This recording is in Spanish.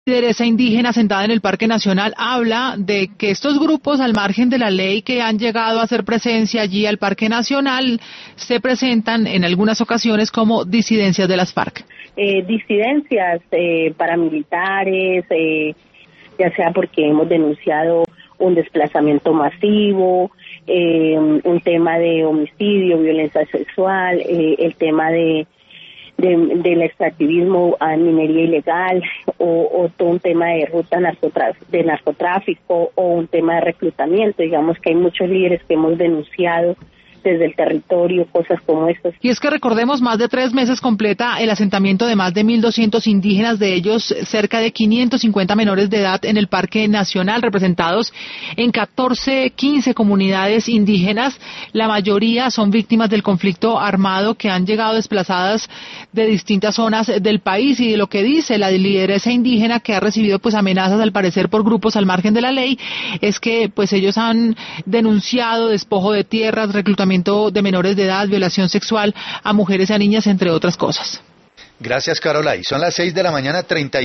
Lideresa indígena sentada en el Parque Nacional habla de que estos grupos, al margen de la ley, que han llegado a hacer presencia allí al Parque Nacional, se presentan en algunas ocasiones como disidencias de las FARC. Disidencias paramilitares, ya sea porque hemos denunciado un desplazamiento masivo, un tema de homicidio, violencia sexual, el tema del extractivismo a minería ilegal o todo un tema de ruta de narcotráfico o un tema de reclutamiento. Digamos que hay muchos líderes que hemos denunciado desde el territorio, cosas como estas. Y es que recordemos, más de 3 meses completa el asentamiento de más de 1.200 indígenas, de ellos cerca de 550 menores de edad en el Parque Nacional, representados en 15 comunidades indígenas. La mayoría son víctimas del conflicto armado, que han llegado desplazadas de distintas zonas del país, y de lo que dice la lideresa indígena, que ha recibido pues amenazas al parecer por grupos al margen de la ley, es que pues ellos han denunciado despojo de tierras, reclutamiento de menores de edad, violación sexual a mujeres y a niñas, entre otras cosas. Gracias, Carola. Y son las 6 de la mañana, 30